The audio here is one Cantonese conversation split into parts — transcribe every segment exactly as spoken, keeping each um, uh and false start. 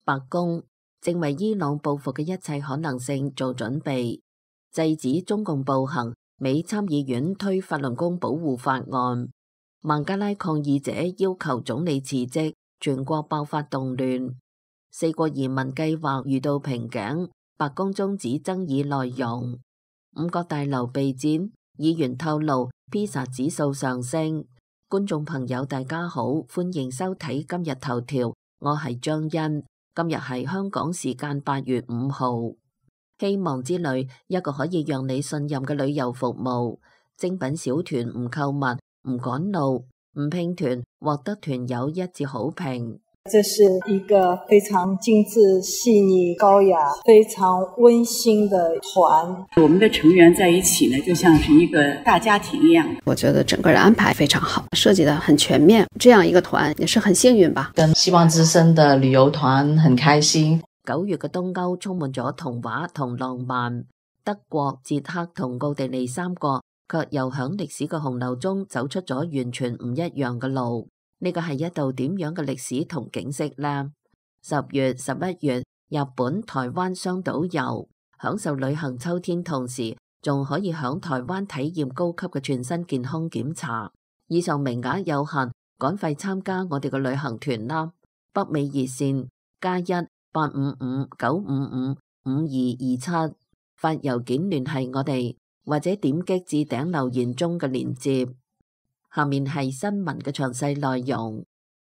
白宮正為伊朗報復嘅一切可能性做準備，制止中共暴行。美參議院推法輪功保護法案，孟加拉抗議者要求總理辭職，全國爆發動亂。四國移民計劃遇到瓶頸，白宮終止爭議內容。五角大樓備戰，議員透露披薩指數上升。觀眾朋友大家好，歡迎收睇今日頭條，我係張欣。今日係香港時間八月五號。希望之旅，一個可以讓你信任嘅旅遊服務。精品小團唔購物，唔趕路，唔拼團，獲得團友一致好評。 這是一個非常精緻、細膩、高雅、非常溫馨的團。 我們的成員在一起呢，就像是一個大家庭一樣。 我覺得整個的安排非常好，設計得很全面。這樣一個團也是很幸運吧。 跟希望之聲的旅遊團很開心。 九月嘅東歐充滿咗童話同浪漫，德國、捷克同奧地利三國卻又響歷史嘅洪流中走出咗完全唔一樣嘅路。呢個係一道點樣嘅歷史同景色呢？十月、十一月，日本、台灣雙島遊，享受旅行秋天，同時仲可以響台灣體驗高級嘅全身健康檢查。以上名額有限，趕快參加我哋嘅旅行團啦！北美熱線加一八五五九五五五二二七，發郵件聯繫我哋，或者點擊置頂留言中嘅鏈接。下面係新聞嘅詳細內容。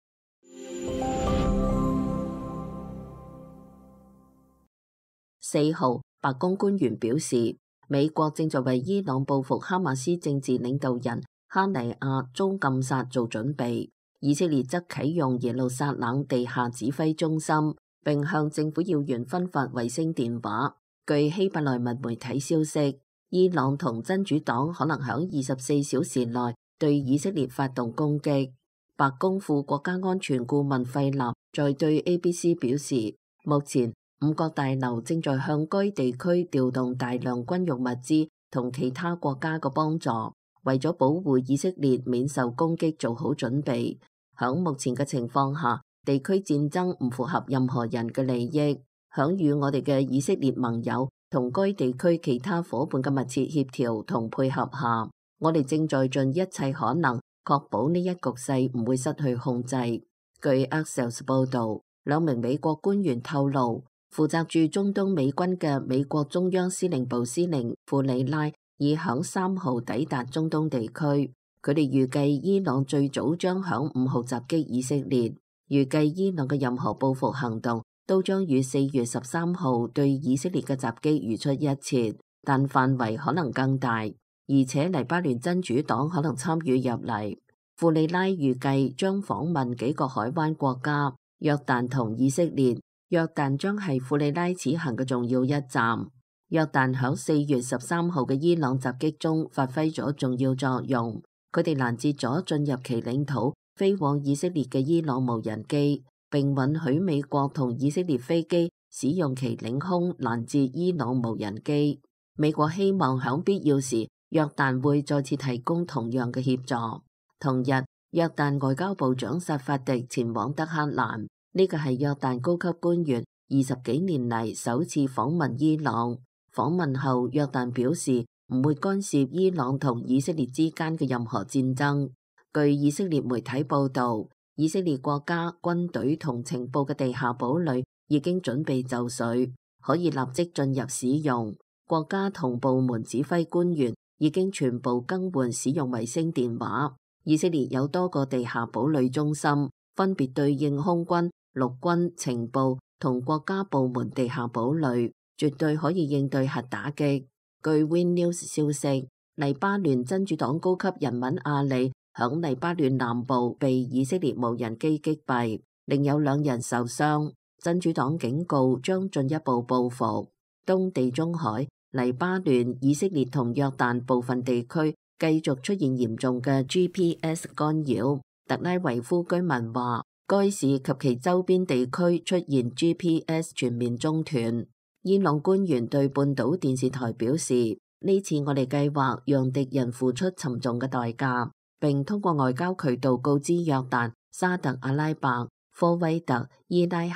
四號，白宮官員表示，美國正在為伊朗報復哈馬斯政治領導人哈尼亞遭禁殺做準備。以色列則啟用耶路撒冷地下指揮中心，並向政府要員分發衛星電話。據希伯來文媒體消息，伊朗同真主黨可能響二十四小時內對以色列發動攻擊。白宮副國家安全顧問費納在對 A B C 表示，目前五角大樓正在向該地區調動大量軍用物資同其他國家嘅幫助，為咗保護以色列免受攻擊做好準備。響目前嘅情況下，地區戰爭唔符合任何人嘅利益。響與我哋嘅以色列盟友同該地區其他夥伴嘅密切協調同配合下，我哋正在盡一切可能確保呢一局勢唔會失去控制。據 Axios 報導，兩名美國官員透露，負責駐中東美軍嘅美國中央司令部司令庫里拉已響三號抵達中東地區。佢哋預計伊朗最早將響五號襲擊以色列，預計伊朗嘅任何報復行動都將與四月十三號對以色列嘅襲擊如出一轍，但範圍可能更大。而且黎巴嫩真主黨可能參與入嚟。庫里拉預計將訪問幾個海灣國家，約旦同以色列。約旦將係庫里拉此行嘅重要一站。約旦響四月十三號嘅伊朗襲擊中發揮咗重要作用，佢哋攔截咗進入其領土飛往以色列嘅伊朗無人機，並允許美國同以色列飛機使用其領空攔截伊朗無人機。美國希望響必要時，約旦會再次提供同樣嘅協助。同日，約旦外交部長薩法迪前往德黑蘭，呢個係約旦高級官員二十幾年嚟首次訪問伊朗。訪問後，約旦表示唔會干涉伊朗同以色列之間嘅任何戰爭。據以色列媒體報導，以色列國家軍隊同情報嘅地下堡壘已經準備就緒，可以立即進入使用。國家同部門指揮官員已經全部更換使用衛星電話。以色列有多個地下堡壘中心，分別對應空軍、陸軍、情報同國家部門地下堡壘，絕對可以應對核打擊。據 Win News 消息，黎巴嫩真主黨高級人物阿里響黎巴嫩南部被以色列無人機擊斃，另有兩人受傷。真主黨警告將進一步報復。東地中海、黎巴嫩、以色列同約旦部分地區繼續出現嚴重嘅 G P S 干擾。特拉維夫居民話，該市及其周邊地區出現 G P S 全面中斷。伊朗官員對半島電視台表示，呢次我哋計劃讓敵人付出沉重嘅代價，並通過外交渠道告知約旦、沙特阿拉伯、科威特、伊拉克、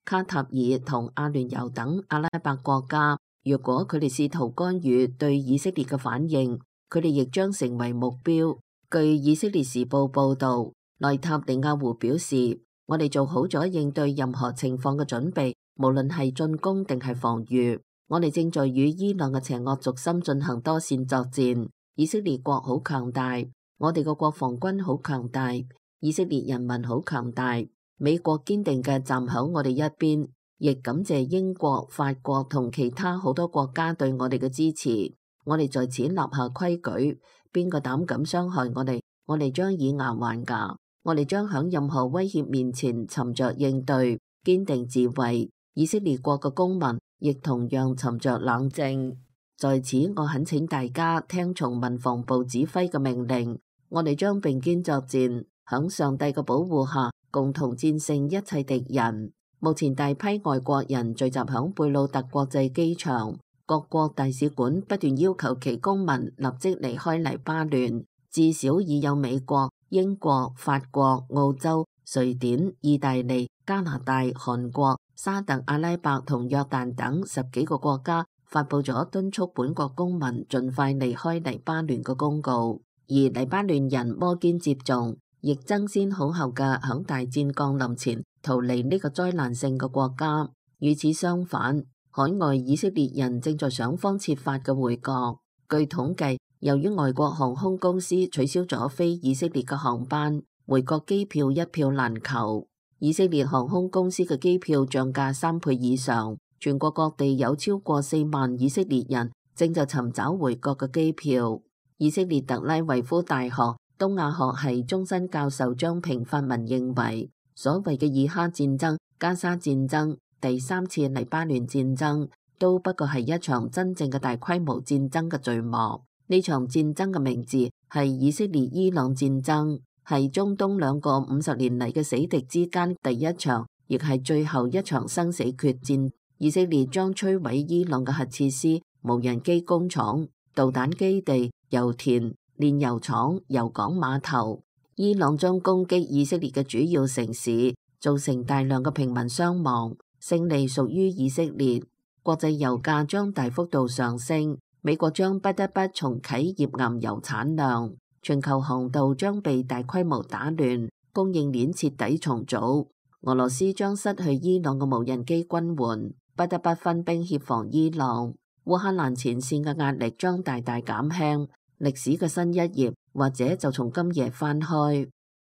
卡塔爾同阿聯酋等阿拉伯國家，若果佢哋試圖干預對以色列嘅反應，佢哋亦將成為目標。據以色列時報報導，內塔尼亞胡表示：我哋做好咗應對任何情況嘅準備，無論係進攻定係防禦。我哋正在與伊朗嘅邪惡軸心進行多線作戰。以色列國好強大，我哋嘅國防軍好強大，以色列人民好強大。美國堅定嘅站喺我哋一邊，亦感謝英國、法國同其他好多國家對我哋嘅支持。我哋在此立下規矩，邊個膽敢傷害我哋，我哋將以牙還牙。我哋將喺任何威脅面前沉着應對，堅定自衛。以色列國嘅公民亦同樣沉着冷靜。在此，我懇請大家聽從民防部指揮嘅命令，我哋將並肩作戰，喺上帝嘅保護下，共同戰勝一切敵人。目前大批外國人聚集喺貝魯特國際機場，各國大使館不斷要求其公民立即離開黎巴嫩。至少已有美國、英國、法國、澳洲、瑞典、意大利、加拿大、韓國、沙特阿拉伯同約旦等十幾個國家發佈咗敦促本國公民盡快離開黎巴嫩嘅公告。而黎巴嫩人摩肩接踵，亦爭先恐後嘅響大戰降臨前逃離呢個災難性嘅國家。與此相反，海外以色列人正在想方設法嘅回國。據統計，由於外國航空公司取消咗飛以色列嘅航班，回國機票一票難求。以色列航空公司嘅機票漲價三倍以上，全國各地有超過四萬以色列人正在尋找回國嘅機票。以色列特拉維夫大學東亞學系終身教授張平發文認為，所謂嘅以哈戰爭、加沙戰爭、第三次黎巴嫩戰爭，都不過係一場真正嘅大規模戰爭嘅序幕。呢場戰爭嘅名字係以色列伊朗戰爭，係中東兩個五十年嚟嘅死敵之間第一場，亦係最後一場生死決戰。以色列將摧毀伊朗嘅核設施、無人機工廠、導彈基地、油田、煉油廠、油港碼頭。伊朗將攻擊以色列嘅主要城市，造成大量嘅平民傷亡。勝利屬於以色列。國際油價將大幅度上升。美國將不得不重啟頁岩油產量，全球航道將被大規模打亂，供應鏈徹底重組。俄羅斯將失去伊朗嘅無人機軍援，不得不分兵協防伊朗。烏克蘭前線嘅壓力將大大減輕，歷史嘅新一頁或者就從今夜翻開。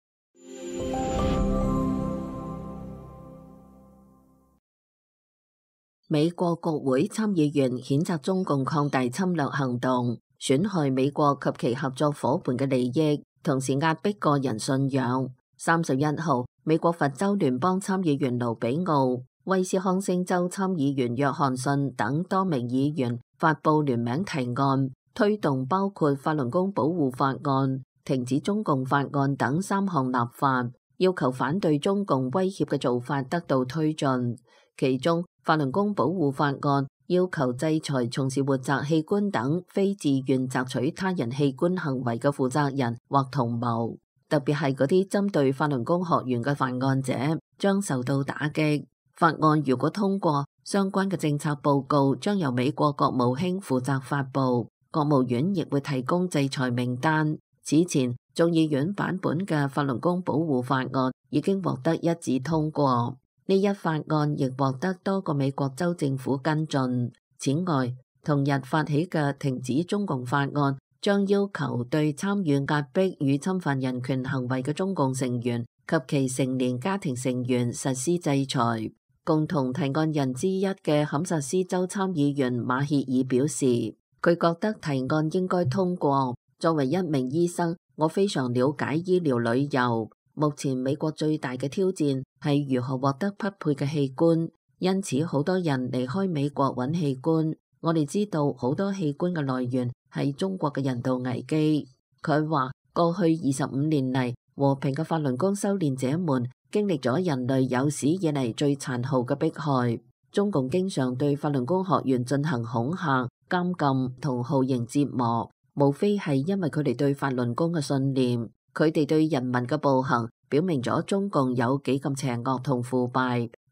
美國國會參議員譴責中共擴大侵略行動，損害美國及其合作夥伴嘅利益，同時壓迫個人信仰。三十一號，美國佛州聯邦參議員盧比奧、威斯康星州參議員約翰遜等多名議員發佈聯名提案，推動包括法輪功保護法案、停止中共法案等三項立法，要求反對中共威脅嘅做法得到推進。其中，法輪功保護法案要求制裁從事活摘器官等非自願摘取他人器官行為嘅負責人或同謀，特別係嗰啲針對法輪功學員嘅犯案者，將受到打擊。法案如果通過，相關嘅政策報告將由美國國務卿負責發布，國務院亦會提供制裁名單。此前，眾議院版本嘅法輪功保護法案已經獲得一致通過。呢一法案亦獲得多個美國州政府跟進。此外，同日發起嘅停止中共法案將要求對參與壓迫與侵犯人權行為嘅中共成員及其成年家庭成員實施制裁。共同提案人之一嘅堪薩斯州參議員馬歇爾表示，佢覺得提案應該通過。作為一名醫生，我非常了解醫療旅遊。目前美國最大嘅挑戰係如何獲得匹配嘅器官，因此好多人離開美國揾器官。我哋知道好多器官嘅來源係中國嘅人道危機。佢話過去二十五年嚟，和平嘅法輪功修煉者們經歷咗人類有史以嚟最殘酷嘅迫害。中共經常對法輪功學員進行恐嚇、監禁同酷刑折磨，無非係因為佢哋對法輪功嘅信念。佢哋對人民嘅暴行表明咗中共有幾咁邪惡同腐敗。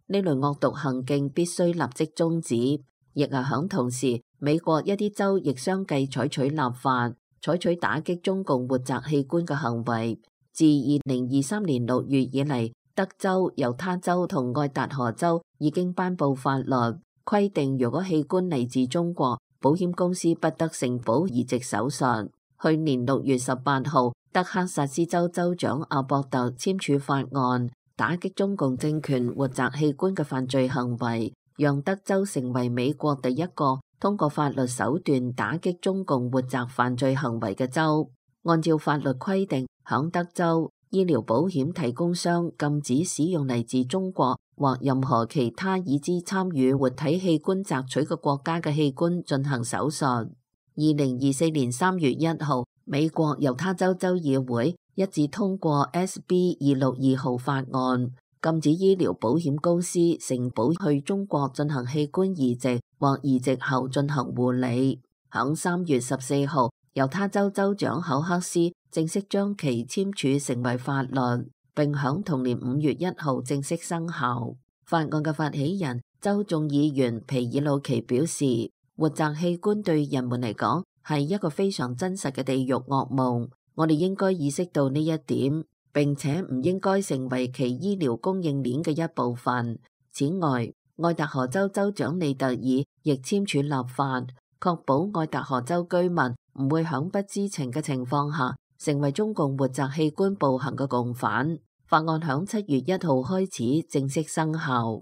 呢類惡毒行徑必須立即終止。亦係響同時，美國一啲州亦相繼採取立法，採取打擊中共活摘器官嘅行為。自二零二三年六月以嚟，德州、猶他州同愛達荷州已經頒布法律，規定如果器官嚟自中國，保險公司不得承保移植手術。去年六月十八號，德克薩斯州州長阿博特簽署法案，打擊中共政權活摘器官嘅犯罪行為，讓德州成為美國第一個通過法律手段打擊中共活摘犯罪行為嘅州。按照法律規定，響德州，醫療保險提供商禁止使用嚟自中國或任何其他已知參與活體器官摘取嘅國家嘅器官進行手術。二零二四年三月一號，美國猶他州州議會一致通過 S B 二六二號法案，禁止醫療保險公司承保去中國進行器官移植或移植後進行護理。響三月十四號，猶他州州長考克斯正式將其簽署成為法律，並響同年五月一號正式生效。法案嘅發起人州眾議員皮爾魯奇表示，活摘器官對人們嚟講係一個非常真實嘅地獄噩夢，我哋應該意識到呢一點，並且唔應該成為其醫療供應鏈嘅一部分。此外，愛達荷州州長利特爾亦簽署立法，確保愛達荷州居民唔會響不知情嘅情況下成為中共活摘器官暴行嘅共犯。法案響七月一號開始正式生效。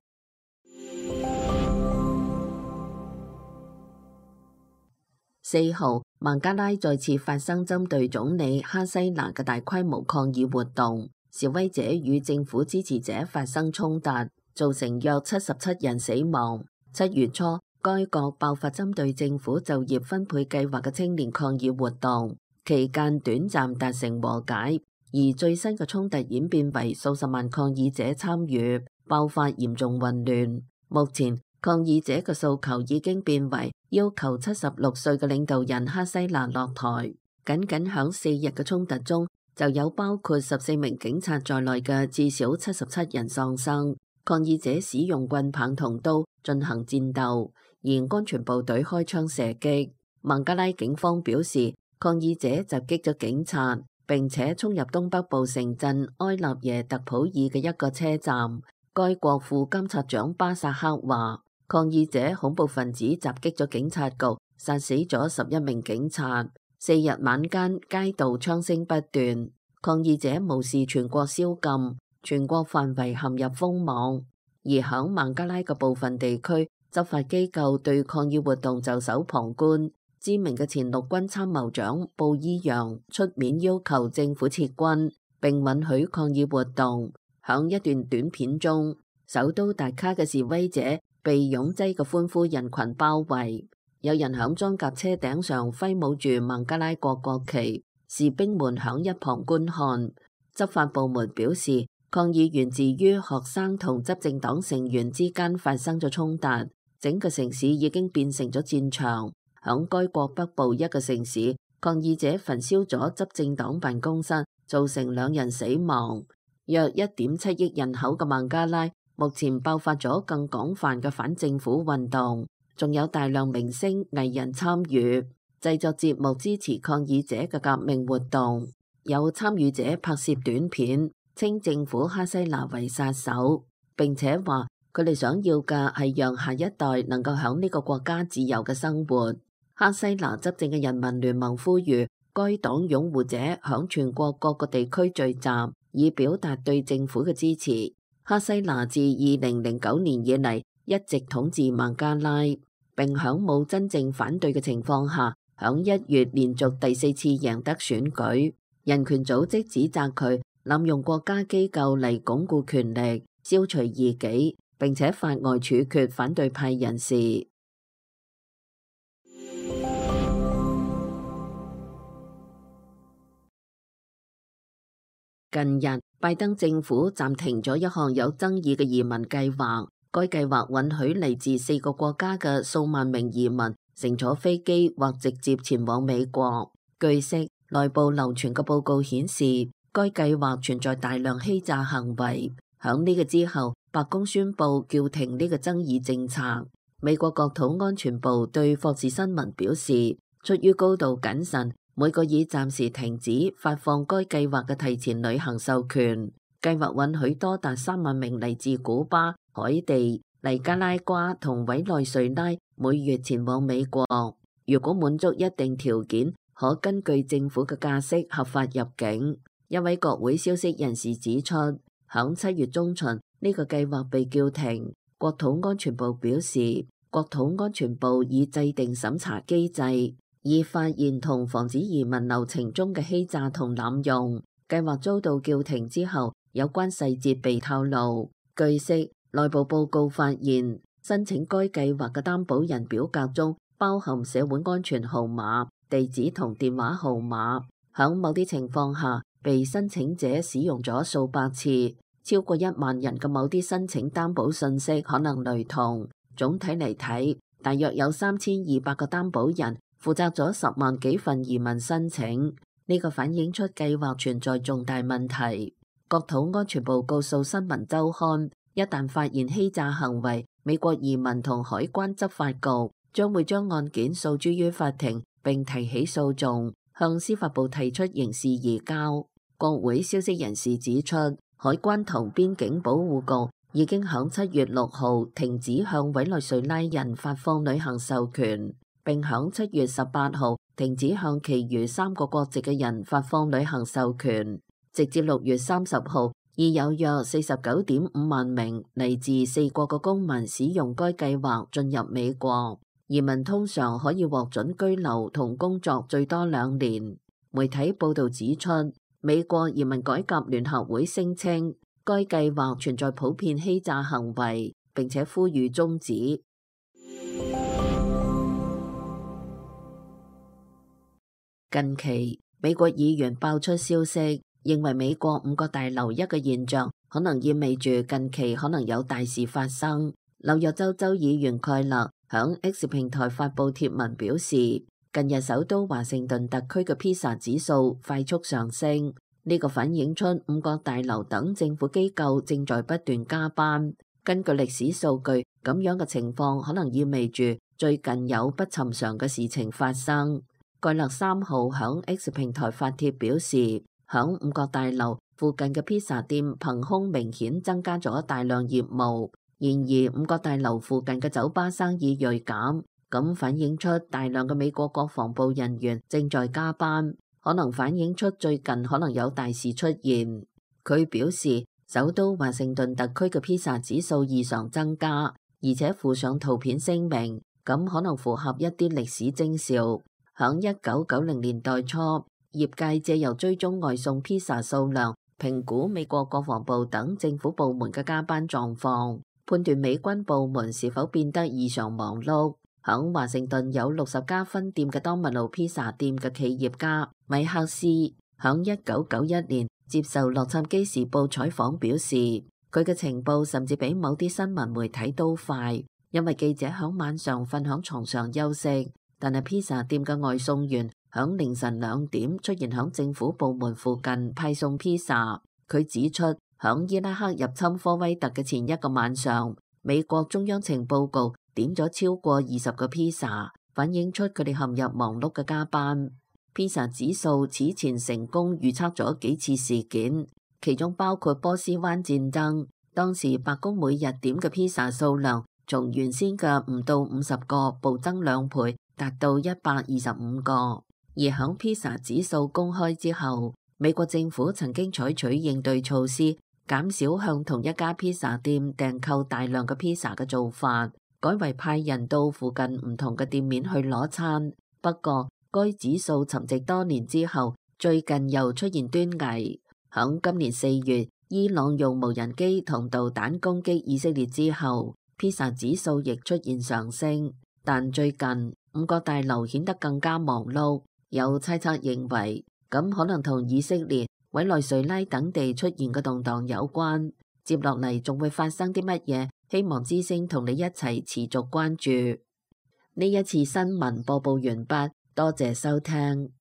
四號，孟加拉再次發生針對總理哈西娜嘅大規模抗議活動，示威者與政府支持者發生衝突，造成約七十七人死亡。七月初，該國爆發針對政府就業分配計劃嘅青年抗議活動，期間短暫達成和解，而最新嘅衝突演變為數十萬抗議者參與，爆發嚴重混亂。目前，抗議者嘅訴求已經變為要求七十六歲嘅領導人哈西娜落台。僅僅響四日嘅衝突中，就有包括十四名警察在內嘅至少七十七人喪生。抗議者使用棍棒同刀進行戰鬥，而安全部隊開槍射擊。孟加拉警方表示，抗議者襲擊咗警察，並且衝入東北部城鎮埃納耶特普爾嘅一個車站。該國副監察長巴薩克話，抗議者恐怖分子襲擊咗警察局，殺死咗十一名警察。四日晚間，街道槍聲不斷，抗議者無視全國宵禁，全國範圍陷入封網。而響孟加拉嘅部分地區，執法機構對抗議活動袖手旁觀。知名嘅前陸軍參謀長布伊揚出面要求政府撤軍，並允許抗議活動。響一段短片中，首都達卡嘅示威者被擁擠嘅歡呼人群包圍，有人響裝甲車頂上揮舞住孟加拉國國旗，士兵們響一旁觀看。執法部門表示，抗議源自於學生同執政黨成員之間發生咗衝突，整個城市已經變成咗戰場。響該國北部一個城市，抗議者焚燒咗執政黨辦公室，造成兩人死亡。約一點七億人口嘅孟加拉目前爆發咗更廣泛嘅反政府運動，仲有大量明星藝人參與製作節目支持抗議者嘅革命活動。有參與者拍攝短片，稱政府哈西娜為殺手，並且話佢哋想要嘅係讓下一代能夠響呢個國家自由嘅生活。哈西娜執政嘅人民聯盟呼籲該黨擁護者響全國各個地區聚集，以表達對政府嘅支持。哈西娜自二零零九年以嚟一直統治孟加拉，並響冇真正反對嘅情況下，響一月連續第四次贏得選舉。人權組織指責佢濫用國家機構嚟鞏固權力、消除異己，並且法外處決反對派人士。近日，拜登政府暫停咗一項有爭議嘅移民計劃。該計劃允許嚟自四個國家嘅數萬名移民乘坐飛機或直接前往美國。據悉，內部流傳嘅報告顯示，該計劃存在大量欺詐行為。響呢個之後， 白宮宣布叫停呢個爭議政策。美國國土安全部對霍士新聞表示，出於高度謹慎，每個已暫時停止發放該計劃嘅提前旅行授權。計劃允許多達三萬名嚟自古巴、海地、尼加拉瓜同委內瑞拉每月前往美國，如果滿足一定條件，可根據政府嘅假釋合法入境。一位國會消息人士指出，響七月中旬呢個計劃被叫停。國土安全部表示，國土安全部已制定審查機制，以發現同防止移民流程中嘅欺詐同濫用。計劃遭到叫停之後，有關細節被透露。據悉，內部報告發現，申請該計劃嘅擔保人表格中包含社會安全號碼、地址同電話號碼，響某啲情況下被申請者使用咗數百次。超過一萬人嘅某啲申請擔保信息可能雷同。總體嚟睇，大約有三千二百個擔保人負責咗十萬幾份移民申請。呢個反映出計劃存在重大問題。國土安全部告訴新聞週刊，一旦發現欺詐行為，美國移民同海關執法局將會將案件訴諸於法庭，並提起訴訟，向司法部提出刑事移交。國會消息人士指出，海關同邊境保護局已經響七月六號停止向委內瑞拉人發放旅行授權，並響七月十八號停止向其餘三個國籍嘅人發放旅行授權。直至六月三十號，已有約四十九點五萬名嚟自四國嘅公民使用該計劃進入美國。移民通常可以獲准居留同工作最多兩年。媒體報道指出，美國移民改革聯合會聲稱，該計劃存在普遍欺詐行為，並且呼籲終止。近期，美國議員爆出消息，認為美國五角大樓一個現象可能意味住近期可能有大事發生。紐約州州議員蓋勒響 X 平台發布貼文表示，近日首都華盛頓特區嘅 PISA 指數快速上升，呢個反映出五角大樓等政府機構正在不斷加班。根據歷史數據，咁樣嘅情況可能意味住最近有不尋常嘅事情發生。蓋勒三號響 X 平台發帖表示，響五角大樓附近嘅 PISA 店憑空明顯增加咗大量業務，然而五角大樓附近嘅酒吧生意銳減。咁反映出大量嘅美國國防部人員正在加班，可能反映出最近可能有大事出現。佢表示，首都華盛頓特區嘅 PISA 指數異常增加，而且附上圖片聲明，咁可能符合一啲歷史徵兆。響一九九零年代初，業界借由追蹤外送 PISA 數量，評估美國國防部等政府部門嘅加班狀況，判斷美軍部門是否變得異常忙碌。響華盛頓有六十家分店嘅多米諾披薩店嘅企業家米克斯，響一九九一年接受洛杉磯時報採訪表示，佢嘅情報甚至比某啲新聞媒體都快，因為記者響晚上瞓響床上休息，但係披薩店嘅外送員響凌晨兩點出現響政府部門附近派送披薩。佢指出，響伊拉克入侵科威特嘅前一個晚上，美國中央情報局點咗超過二十個披薩，反映出佢哋陷入忙碌嘅加班。披薩指數此前成功預測咗幾次事件，其中包括波斯灣戰爭，當時白宮每日點嘅披薩數量從原先嘅唔到五十個暴增兩倍，達到一百二十五個。而響披薩指數公開之後，美國政府曾經採取應對措施，減少向同一家披薩店訂購大量嘅披薩嘅做法，改為派人到附近唔同嘅店面去攞餐。不過，該指數沉寂多年之後，最近又出現端倪。響今年四月，伊朗用無人機同導彈攻擊以色列之後，披薩指數亦出現上升。但最近五角大樓顯得更加忙碌，有猜測認為，咁可能同以色列、委內瑞拉等地出現嘅動盪有關。接落嚟仲會發生啲乜嘢？希望之聲同你一齊持續關注。呢一次新聞播報完畢，多謝收聽。